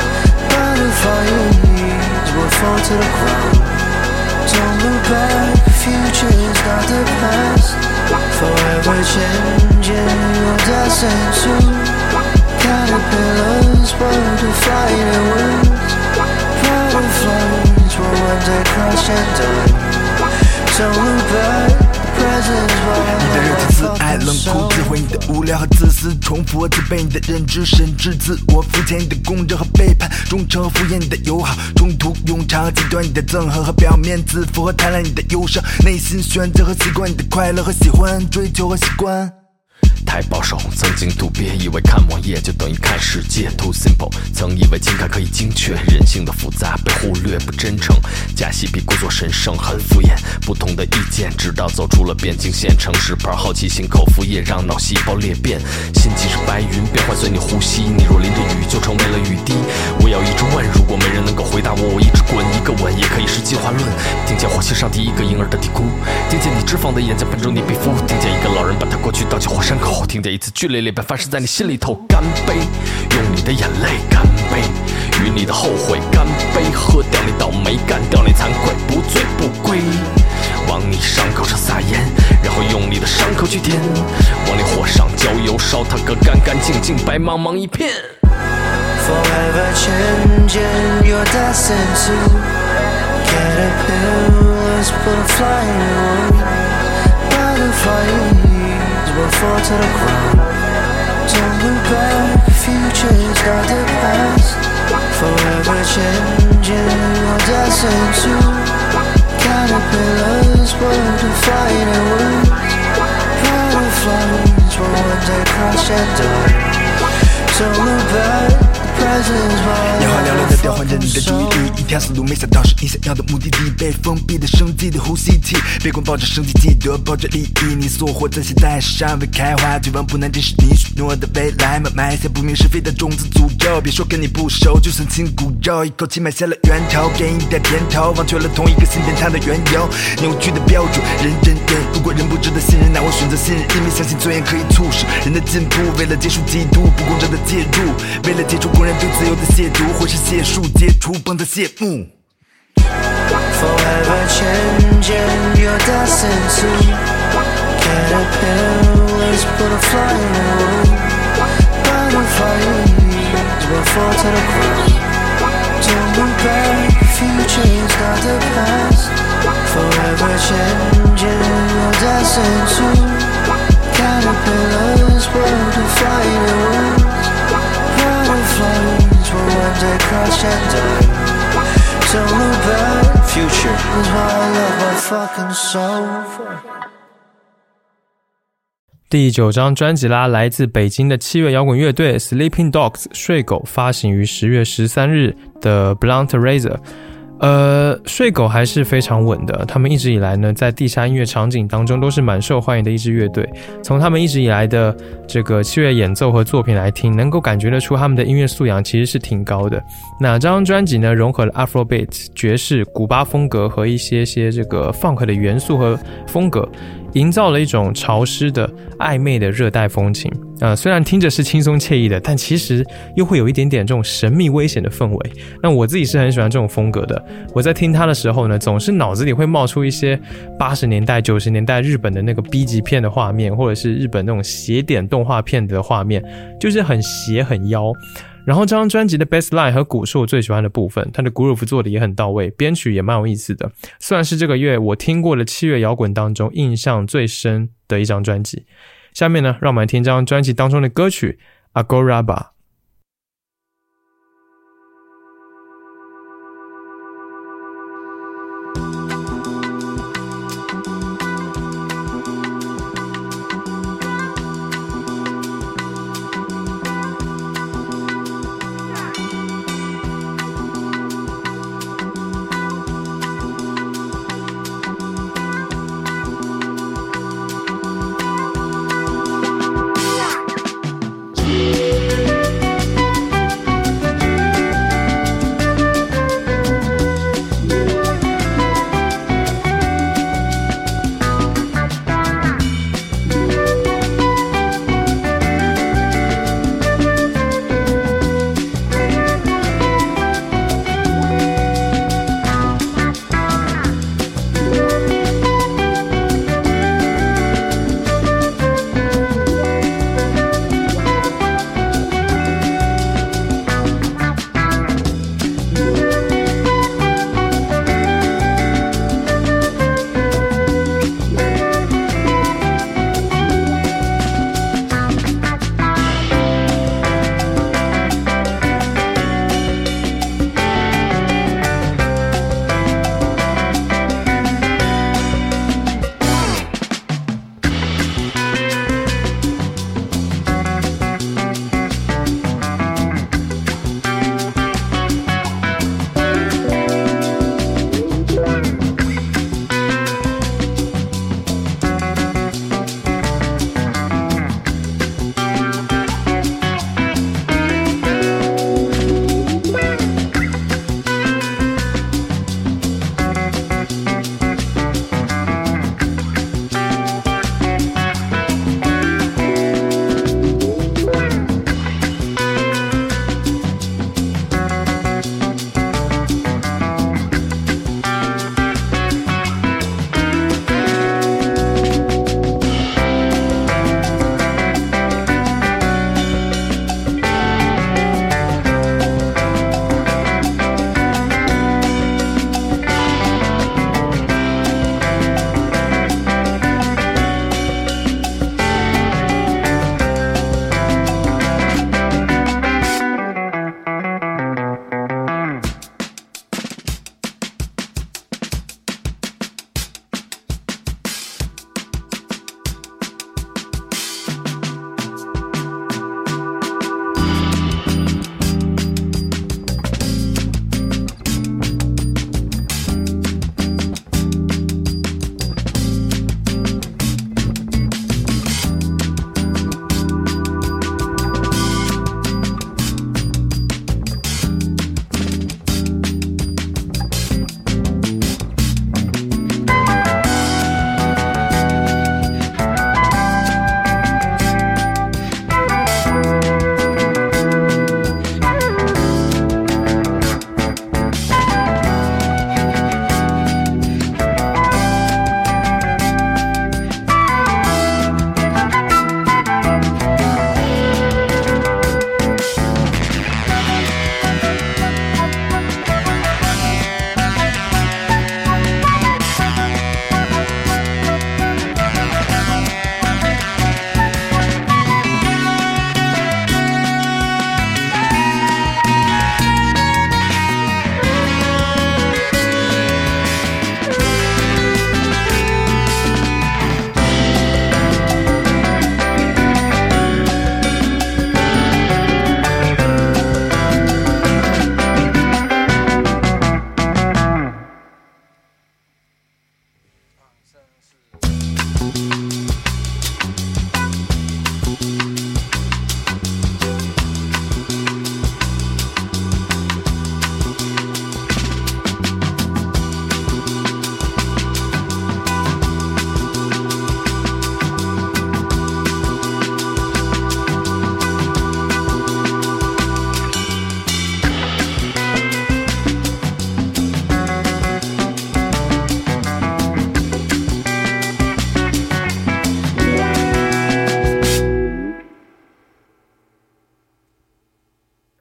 Butterflies will fall to the ground. Don't look back, future's not the past. Forever changing your dancing to caterpillars, butterfly in a room. Butterflies will one day crash and die. Don't look back. 你的肉体自爱冷酷自毁，你的无聊和自私重复和自卑，你的认知甚至自我肤浅，你的公正和背叛忠诚和敷衍，你的友好冲突庸常和极端，你的憎恨和表面自负和贪婪，你的忧伤内心选择和习惯，你的快乐和喜欢追求和习惯。 太保守，曾经读别以为看网页就等于看世界 Too simple， 曾以为情感可以精确，人性的复杂被忽略不真诚，假戏比故作神圣很敷衍，不同的意见直到走出了边境线，城市牌好奇心口服液让脑细胞裂变，心即是白云变幻随你呼吸，你若淋着雨就成为了雨滴。我要一直问，如果没人能够回答我，我一直滚，一个吻也可以是进化论。听见火星上第一个婴儿的啼哭，听见你脂肪的眼睛喷中你皮肤，听见一个老人把他过去倒进火山口，听见一次剧烈裂变发生在你心里头。干杯，用你的眼泪干杯，与你的后悔干杯，喝掉你倒霉，干掉你惭愧，不醉不归。往你伤口上撒盐，然后用你的伤口去舔，往你火上浇油，烧它个干干净净，白茫茫一片。 Forever changing your dancing to caterpillars, butterfly in a room. Butterflies will fall to the ground. Don't look back, future's not the past. Forever changing your dancing to caterpillars, butterfly in a room. Butterflies will one day crash and die. Don't look back. 眼花缭乱的调换着你的注意力，一条思路没想到是你想要的目的地，被封闭的生机的呼吸器，别光抱着生机记得抱着利益，你所活在现在尚未开花，绝望不难，这是你许诺的未来吗？埋下不明是非的种子诅咒，别说跟你不熟，就算亲骨肉，一口气埋下了源头，给你点甜头，忘却了同一个信念它的缘由，扭曲的标准人人人，如果人不值得信任，那我选择信任，因为相信尊严可以促使人的进步，为了结束嫉妒不公正的介入，为了解除工人对自由的亵渎，或是亵渎解除帮的谢幕。 Forever changing your dancing to caterpillars, butterfly in a room. Butterflies will fall to the ground. Don't look back, future's not the past. Forever changing your dancing to caterpillars, butterfly in a room. Butterflies will one day crash and die. Don't look back, future is why I love my fucking sofa。 第九张专辑啦，来自北京的器乐摇滚乐队 Sleeping Dogs 睡狗，发行于十月十三日的 Blunt Razor。呃，睡狗还是非常稳的，他们一直以来呢，在地下音乐场景当中都是蛮受欢迎的一支乐队。从他们一直以来的这个器乐演奏和作品来听，能够感觉得出他们的音乐素养其实是挺高的。那这张专辑呢，融合了 Afrobeat、爵士、古巴风格和一些些这个 funk 的元素和风格，营造了一种潮湿的暧昧的热带风情。呃，虽然听着是轻松惬意的，但其实又会有一点点这种神秘危险的氛围。那我自己是很喜欢这种风格的。我在听它的时候呢，总是脑子里会冒出一些八十年代、九十年代日本的那个 B 级片的画面，或者是日本那种邪典动画片的画面，就是很邪很妖。然后这张专辑的 bassline 和鼓是我最喜欢的部分，它的 groove 做的也很到位，编曲也蛮有意思的，算是这个月我听过的器乐摇滚当中印象最深的一张专辑。下面呢，让我们来听这张专辑当中的歌曲 Agora吧。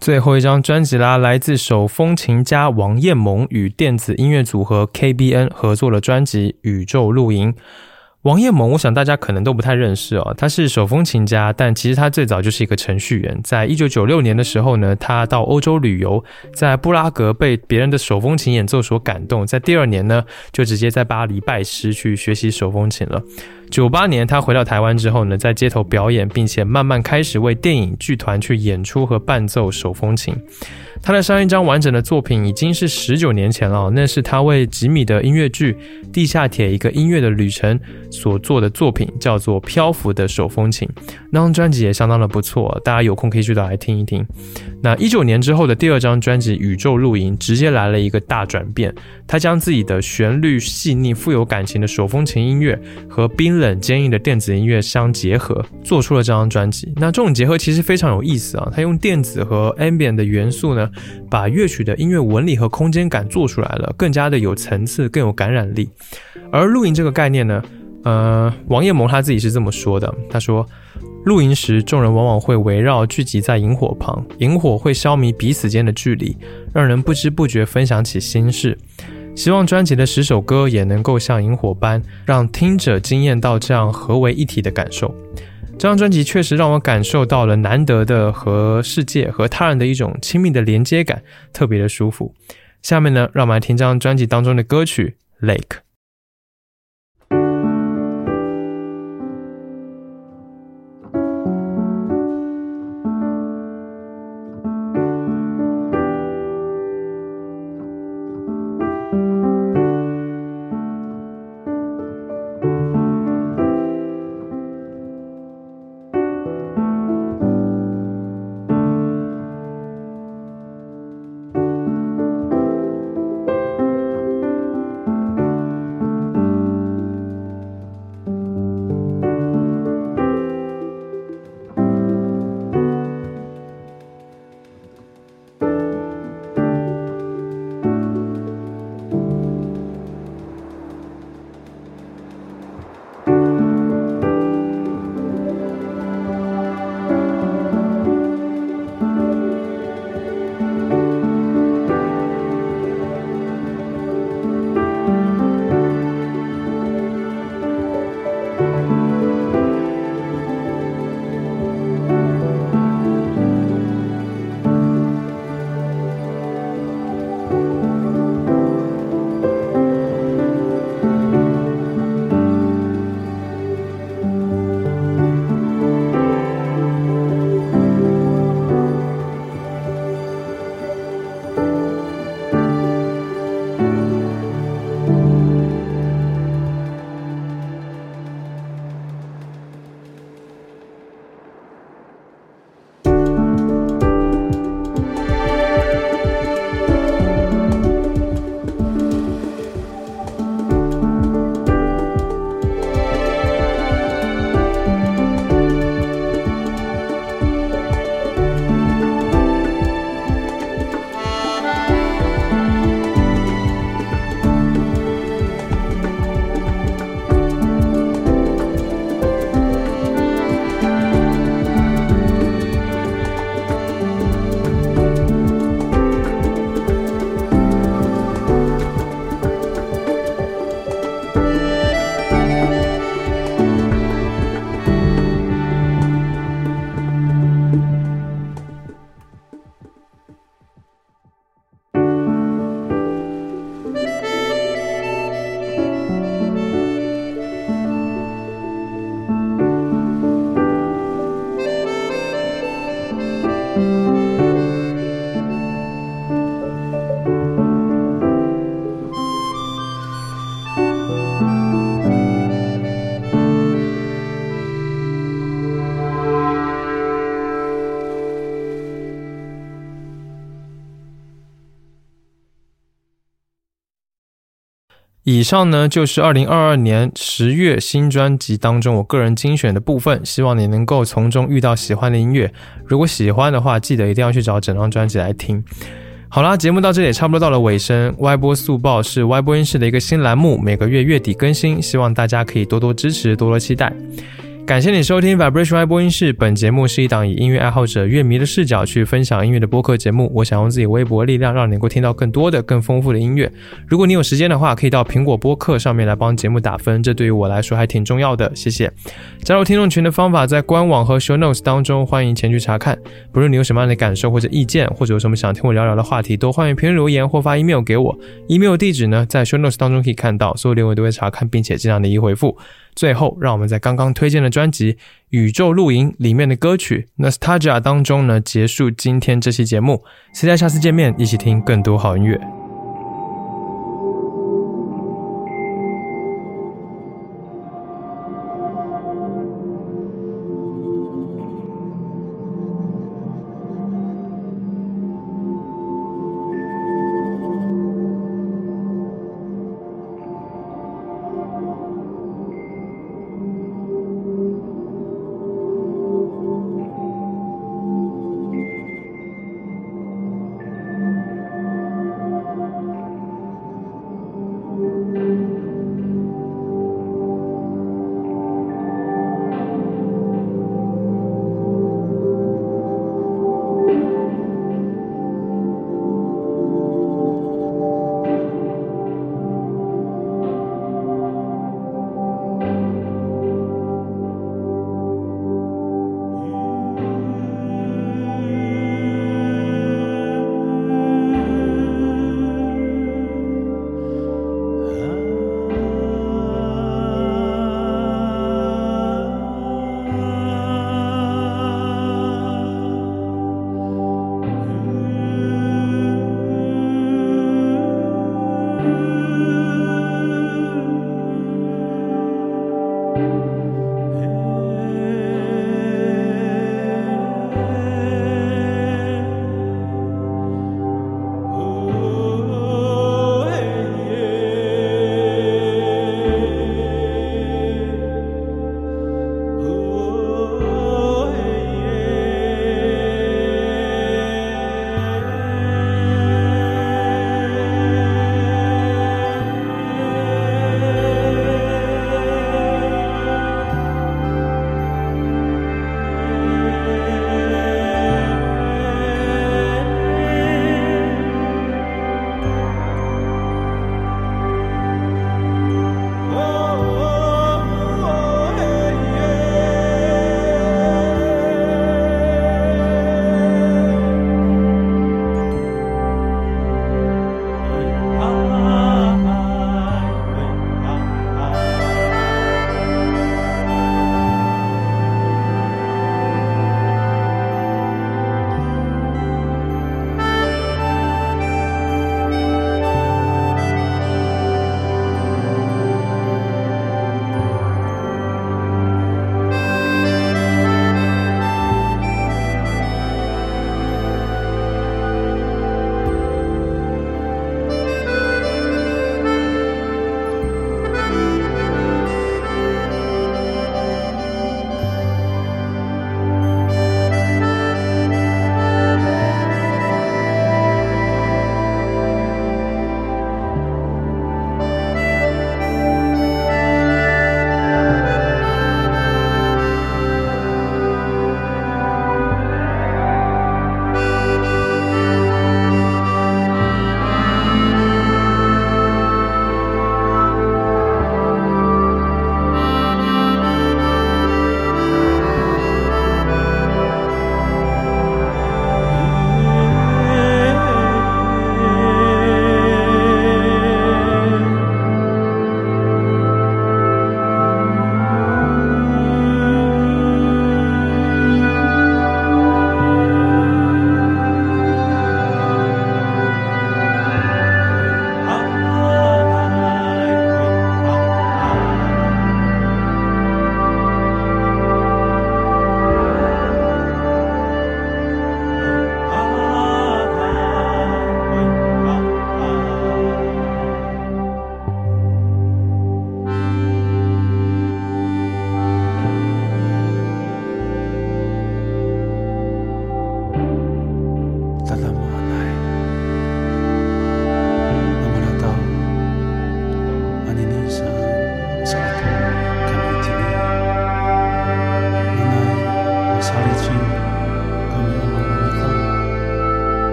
最后一张专辑啦，来自手风琴家王彦萌与电子音乐组合 K B N 合作的专辑《宇宙露营》。王彦萌我想大家可能都不太认识哦，他是手风琴家，但其实他最早就是一个程序员。在一九九六年的时候呢，他到欧洲旅游，在布拉格被别人的手风琴演奏所感动，在第二年呢就直接在巴黎拜师去学习手风琴了。九八年他回到台湾之后呢，在街头表演，并且慢慢开始为电影剧团去演出和伴奏手风琴。他的上一张完整的作品已经是十九年前了，那是他为吉米的音乐剧《地下铁：一个音乐的旅程》所做的作品，叫做《漂浮的手风琴》。那张专辑也相当的不错，大家有空可以去找来听一听。那一九年之后的第二张专辑《宇宙露营》直接来了一个大转变，他将自己的旋律细腻、富有感情的手风琴音乐和冰冷坚硬的电子音乐相结合，做出了这张专辑。那这种结合其实非常有意思啊，他用电子和 ambient 的元素呢，把乐曲的音乐纹理和空间感做出来了，更加的有层次，更有感染力。而露营这个概念呢，呃，王彦萌他自己是这么说的，他说，露营时众人往往会围绕聚集在萤火旁，萤火会消弭彼此间的距离，让人不知不觉分享起心事。希望专辑的十首歌也能够像萤火般，让听者惊艳到这样合为一体的感受。这张专辑确实让我感受到了难得的和世界和他人的一种亲密的连接感，特别的舒服。下面呢，让我们来听这张专辑当中的歌曲 Lake。以上呢就是二零二二年十月新专辑当中我个人精选的部分，希望你能够从中遇到喜欢的音乐，如果喜欢的话记得一定要去找整张专辑来听。好啦，节目到这里也差不多到了尾声。歪播速报是歪播音室的一个新栏目，每个月月底更新，希望大家可以多多支持，多多期待。 感谢你收听 Vibration Y 播音室，本节目是一档以音乐爱好者乐迷的视角去分享音乐的播客节目，我想用自己微薄的力量让你能够听到更多的更丰富的音乐。如果你有时间的话，可以到苹果播客上面来帮节目打分，这对于我来说还挺重要的，谢谢。加入听众群的方法在官网和 show notes 当中，欢迎前去查看。不论你有什么样的感受或者意见，或者有什么想听我聊聊的话题，都欢迎评论留言或发 email 给我。 email 地址呢在 show notes 当中可以看到，所有留言都会查看并且尽量的一一回复。最后让我们在刚刚推荐的专辑宇宙露营里面的歌曲 Nostalgia 当中呢结束今天这期节目，期待下次见面，一起听更多好音乐。